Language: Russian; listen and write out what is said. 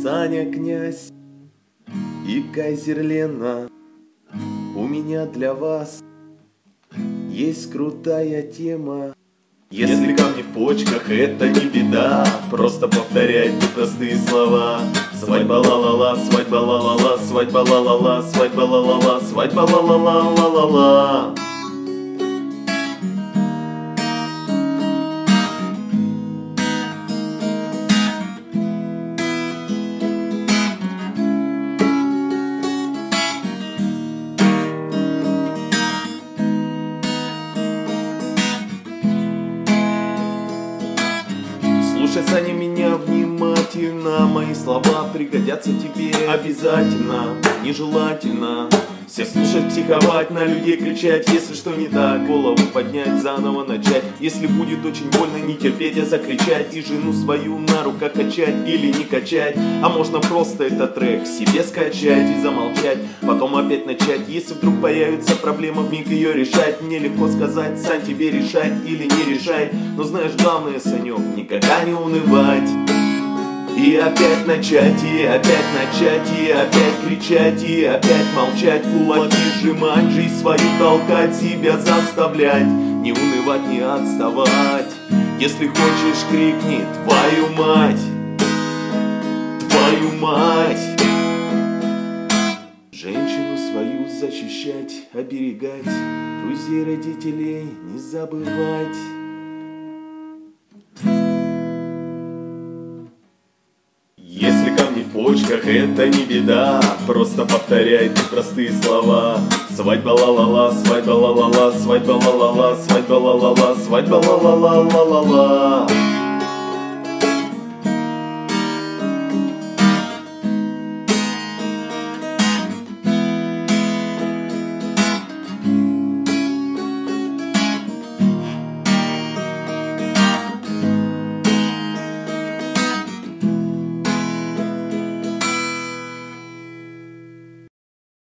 Саня Князь и Кайзер Лена, у меня для вас есть крутая тема. Если камни в почках, это не беда, просто повторяйте простые слова. Свадьба ла-ла-ла, свадьба ла-ла-ла, свадьба ла-ла-ла, свадьба ла-ла-ла, свадьба ла-ла-ла-ла-ла-ла. Слушай, Саня, меня внимательно, мои слова пригодятся тебе обязательно. Нежелательно всех слушать, психовать, на людей кричать. Если что не так, голову поднять, заново начать. Если будет очень больно, не терпеть, а закричать. И жену свою на руках качать или не качать. А можно просто этот трек себе скачать и замолчать, потом опять начать. Если вдруг появится проблема, вмиг ее решать. Мне легко сказать, Сань, тебе решать или не решай. Но знаешь, главное, Санек, никогда не унывать. И опять начать, и опять начать, и опять кричать, и опять молчать, кулаки сжимать, жизнь свою толкать, себя заставлять, не унывать, не отставать. Если хочешь, крикни: твою мать, твою мать. Женщину свою защищать, оберегать, друзей, родителей не забывать. Если камни в почках, это не беда, просто повторяйте простые слова. Свадьба ла-ла-ла, свадьба ла-ла-ла, свадьба ла-ла-ла, свадьба ла-ла-ла, свадьба ла-ла-ла-ла-ла-ла.